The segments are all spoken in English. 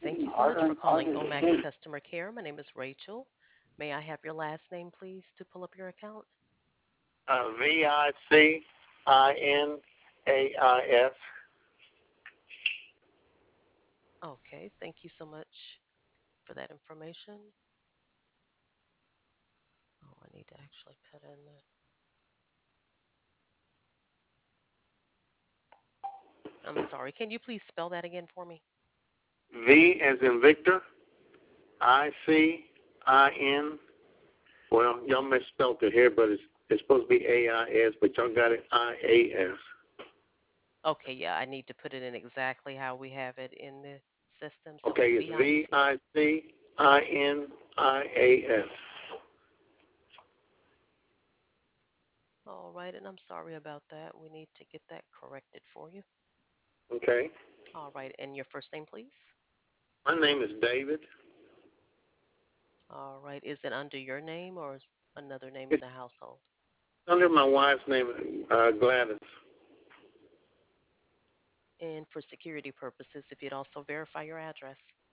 Thank you so much for calling Omax Customer Care. My name is Rachel. May I have your last name, please, to pull up your account? Vicinais. Okay, thank you so much for that information. Oh, I need to actually put in I'm sorry. Can you please spell that again for me? V as in Victor, Icin. Well, y'all misspelled it here, but it's supposed to be AIS, but y'all got it IAS. Okay, yeah, I need to put it in exactly how we have it in the system. So it's Okay, it's VIC. VICINIAS. All right, and I'm sorry about that. We need to get that corrected for you. Okay. All right, and your first name, please? My name is David. All right, is it under your name or is another name in It's the household? under my wife's name, Gladys. And for security purposes, if you'd also verify your address.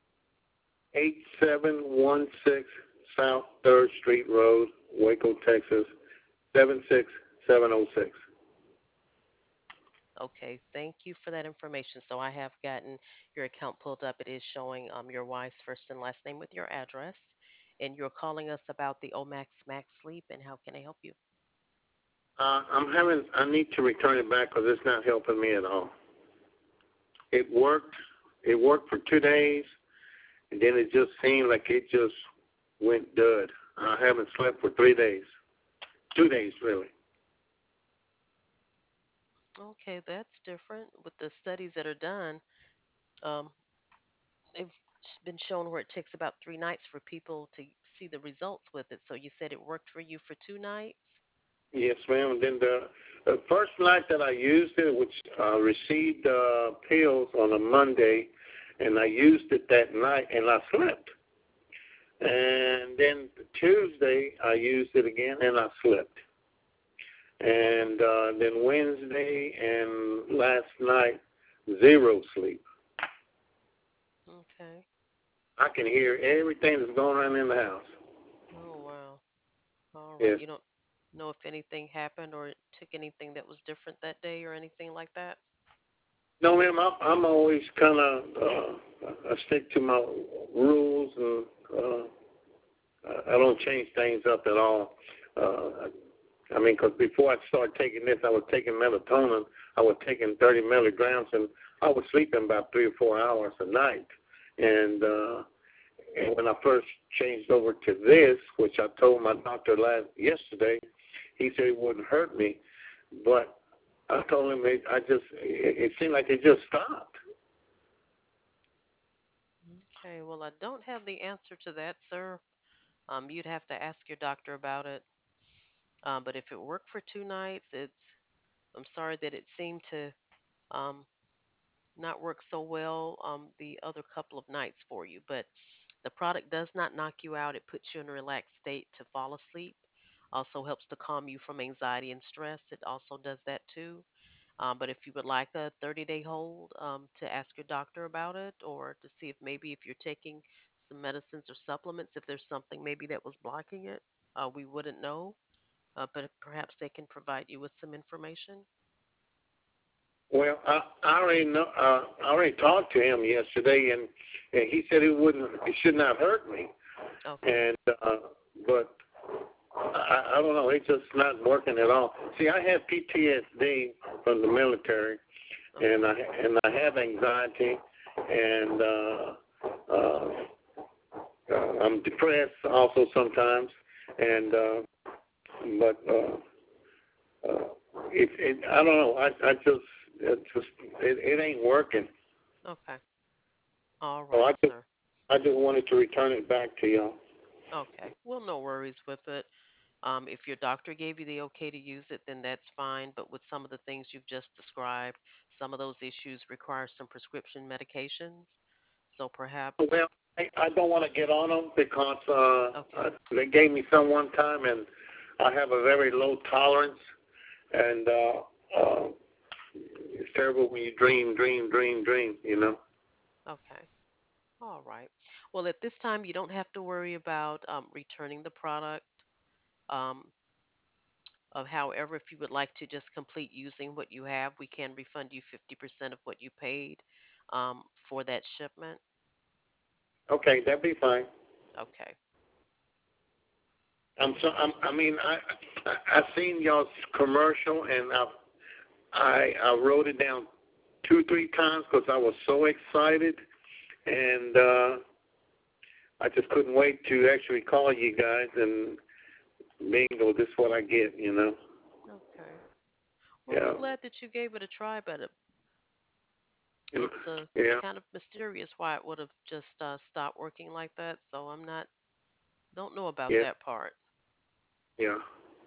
8716 South 3rd Street Road, Waco, Texas, 76706. Okay, thank you for that information. So I have gotten your account pulled up. It is showing your wife's first and last name with your address. And you're calling us about the Omax Max Sleep, and how can I help you? I need to return it back because it's not helping me at all. It worked. It worked for 2 days, and then it just seemed like it just went dud. I haven't slept for 3 days. 2 days, really. Okay, that's different. With the studies that are done, um, they've been shown where it takes about 3 nights for people to see the results with it. So you said it worked for you for 2 nights? Yes, ma'am. And then the first night that I used it, which I received pills on a Monday, and I used it that night, and I slept. And then Tuesday, I used it again, and I slept. And then Wednesday and last night, zero sleep. Okay. I can hear everything that's going on in the house. Oh, wow. All right. Yes. You don't know if anything happened or took anything that was different that day or anything like that? No, ma'am. I'm always kind of I stick to my rules, and I don't change things up at all. Uh, I mean, because before I started taking this, I was taking melatonin. I was taking 30 milligrams, and I was sleeping about 3 or 4 hours a night. And when I first changed over to this, which I told my doctor yesterday, he said it wouldn't hurt me, but I told him it seemed like it just stopped. Okay. Well, I don't have the answer to that, sir. You'd have to ask your doctor about it. But if it worked for 2 nights, I'm sorry that it seemed to um, not work so well the other couple of nights for you. But the product does not knock you out. It puts you in a relaxed state to fall asleep. Also helps to calm you from anxiety and stress. It also does that too. But if you would like a 30-day hold to ask your doctor about it or to see if maybe if you're taking some medicines or supplements, if there's something maybe that was blocking it, we wouldn't know. But perhaps they can provide you with some information. Well, I already know. I already talked to him yesterday, and he said it should not hurt me. Okay. And but I don't know. It's just not working at all. See, I have PTSD from the military, and Okay. I have anxiety, and uh, I'm depressed also sometimes, and but I don't know. It ain't working. Okay. All So right, sir. I just wanted to return it back to y'all. Okay. Well, no worries with it. If your doctor gave you the okay to use it, then that's fine. But with some of the things you've just described, some of those issues require some prescription medications. So perhaps, Well, I don't want to get on them because okay. they gave me some one time, and I have a very low tolerance, and it's terrible when you dream. You know. Okay. All right. Well, at this time, you don't have to worry about returning the product. Um, However, if you would like to just complete using what you have, we can refund you 50% of what you paid for that shipment. Okay, that'd be fine. Okay. I mean, I seen y'all's commercial, and I wrote it down two, three times because I was so excited, and I just couldn't wait to actually call you guys and bingo. This is what I get, you know. Okay. Well, we're Yeah, glad that you gave it a try, but it's yeah, kind of mysterious why it would have just stopped working like that. So I'm not don't know about yeah, that part. yeah.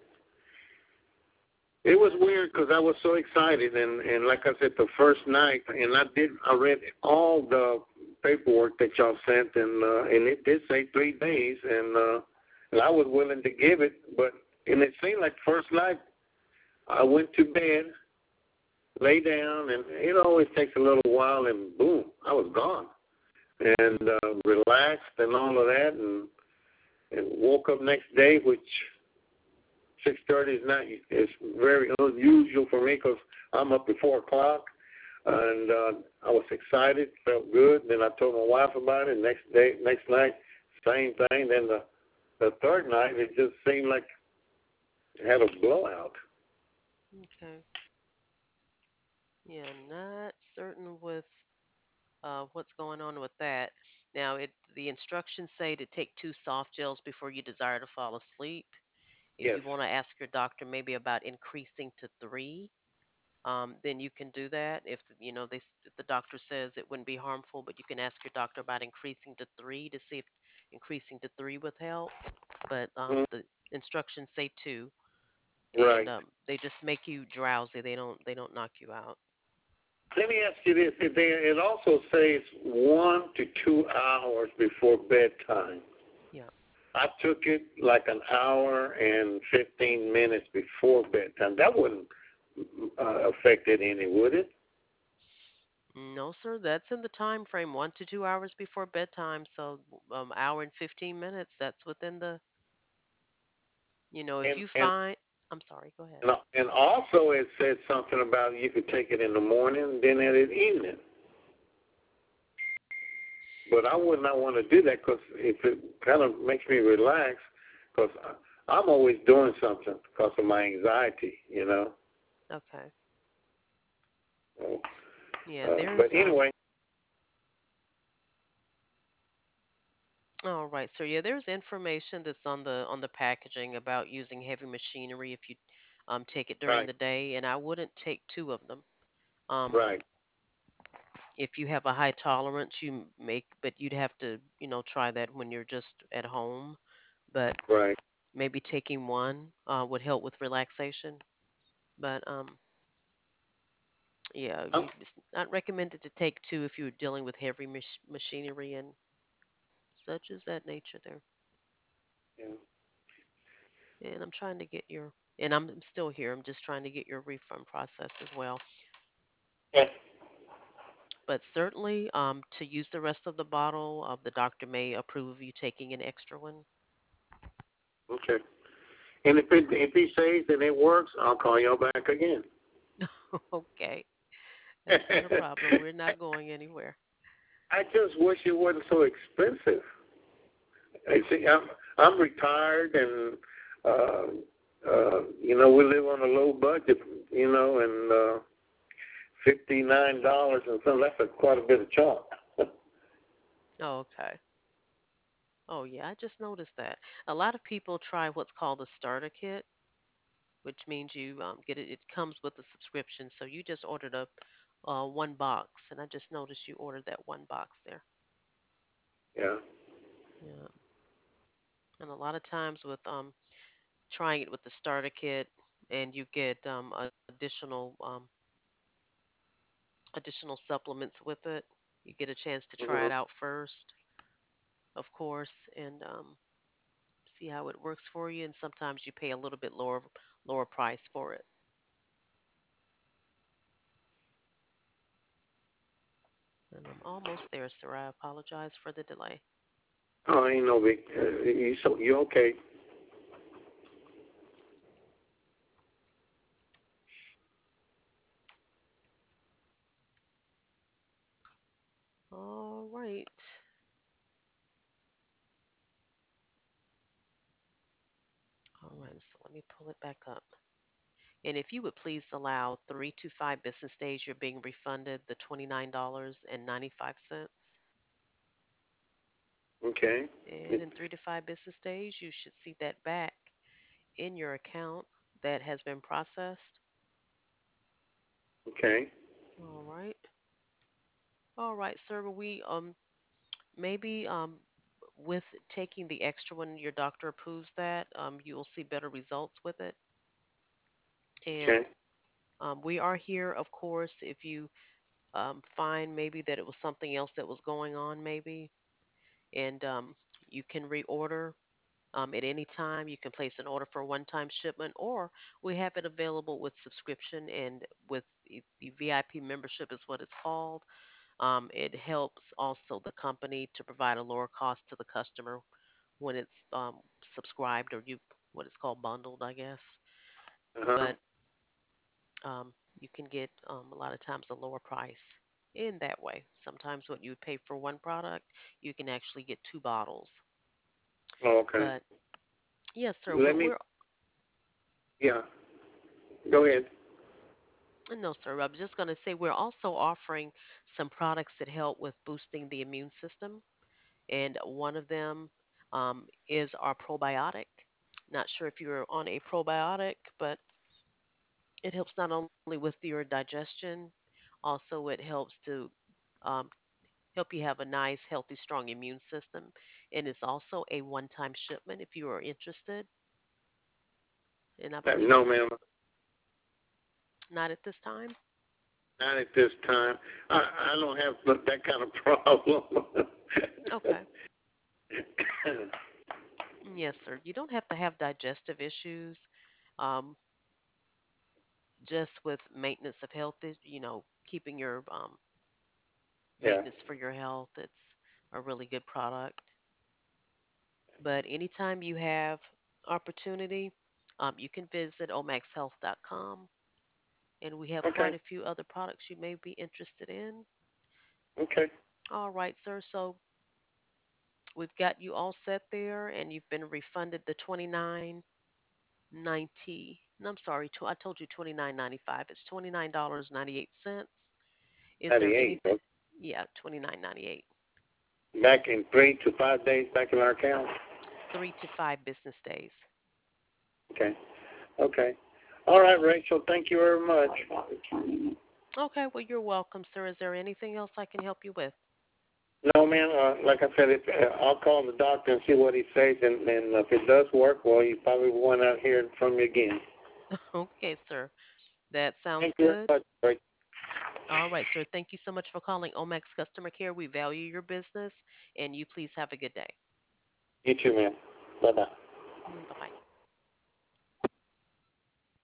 It was But weird because I was so excited, and like I said, the first night, and I read all the paperwork that y'all sent, and it did say 3 days, and I was willing to give it, but and it seemed like the first night I went to bed, lay down, and it always takes a little while, and boom, I was gone, and relaxed and all of that, and woke up next day, which 6:30 is not is very unusual for me because I'm up at 4 o'clock, and I was excited, felt good. Then I told my wife about it. Next night, same thing. Then the third night, it just seemed like it had a blowout. okay. Yeah, not certain with what's going on with that. Now, the instructions say to take two soft gels before you desire to fall asleep. If Yes. you want to ask your doctor maybe about increasing to three, then you can do that. If if the doctor says it wouldn't be harmful, but you can ask your doctor about increasing to three to see if increasing to three would help. But Mhm. the instructions say two, and Right. they just make you drowsy. They don't knock you out. Let me ask you this: it also says 1 to 2 hours before bedtime. Yeah. I took it like an hour and 15 minutes before bedtime. That wouldn't affect it any, would it? No, sir. That's in the time frame, 1 to 2 hours before bedtime. So, hour and 15 minutes. That's within the. If And you and find. I'm sorry. Go ahead. and also it said something about you could take it in the morning, then at evening. But I would not want to do that because if it kind of makes me relax, because I'm always doing something because of my anxiety, you know. Okay. So, Yeah. but There's anyway, All right. So yeah, there's information that's on the packaging about using heavy machinery if you take it during right, the day, and I wouldn't take two of them. Um, right, if you have a high tolerance, but you'd have to try that when you're just at home. But right. maybe taking one would help with relaxation. But yeah, Um, it's not recommended to take two if you're dealing with heavy machinery and such as that nature there. yeah. And I'm still here. I'm just trying to get your refund process as well. Yeah. But certainly, to use the rest of the bottle, the doctor may approve of you taking an extra one. Okay. And if he says that it works, I'll call y'all back again. Okay, that's not a problem. We're not going anywhere. I just wish it wasn't so expensive. I see, I'm retired, and we live on a low budget, and $59 and something. That's quite a bit of chalk. Oh, okay. Oh, yeah, I just noticed that. A lot of people try what's called a starter kit, which means you get it. It comes with a subscription. So you just ordered a one box, and I just noticed you ordered that one box there. Yeah. Yeah. And a lot of times with trying it with the starter kit, and you get additional supplements with it. You get a chance to try Hmm. it out first, of course, and see how it works for you. And sometimes you pay a little bit lower price for it. And I'm almost there, sir. I apologize for the delay. Oh, ain't no big. You okay? All right. All right. So let me pull it back up. And if you would please allow 3 to 5 business days, you're being refunded the $29.95. Okay. And in 3 to 5 business days, you should see that back in your account that has been processed. Okay. All right. All right, sir. We maybe with taking the extra when your doctor approves that, you'll see better results with it. And Okay. we are here, of course, if you find maybe that it was something else that was going on, maybe, and you can reorder at any time. You can place an order for a one-time shipment, or we have it available with subscription and with the VIP membership is what it's called. It helps also the company to provide a lower cost to the customer when it's subscribed or you what it's called bundled, I guess. Uh huh. But you can get a lot of times a lower price in that way. Sometimes what you would pay for one product, you can actually get 2 bottles. Oh, okay. But yes, sir. Let What me. we're Yeah. Go ahead. no, sir. I was just going to say we're also offering some products that help with boosting the immune system, and one of them is our probiotic. Not sure if you're on a probiotic, but it helps not only with your digestion, also it helps to um, help you have a nice, healthy, strong immune system. And it's also a one-time shipment if you are interested. And I believe No, it's ma'am. not at this time. Not at this time. I don't have that kind of problem. Okay. Yes, sir. You don't have to have digestive issues. Um, just with maintenance of health, keeping your Yeah. maintenance for your health. It's a really good product. But anytime you have opportunity, you can visit omaxhealth.com, and we have quite Okay. a few other products you may be interested in. Okay. All right, sir. So we've got you all set there, and you've been refunded the 29.90. No, I'm sorry, I told you 29.95. It's $29.98. Is there 98. anything? Yeah, 29.98. Back in 3 to 5 days back in our account. 3 to 5 business days. Okay. Okay. All right, Rachel. Thank you very much. Okay, well, you're welcome, sir. Is there anything else I can help you with? No, man. Like I said, I'll call the doctor and see what he says, and if it does work, well, you probably won't out hear from me again. Okay, sir. That sounds Thank you very good. much, Rachel. All right, sir. Thank you so much for calling Omax Customer Care. We value your business, and you please have a good day. You too, man. Bye bye. Bye bye.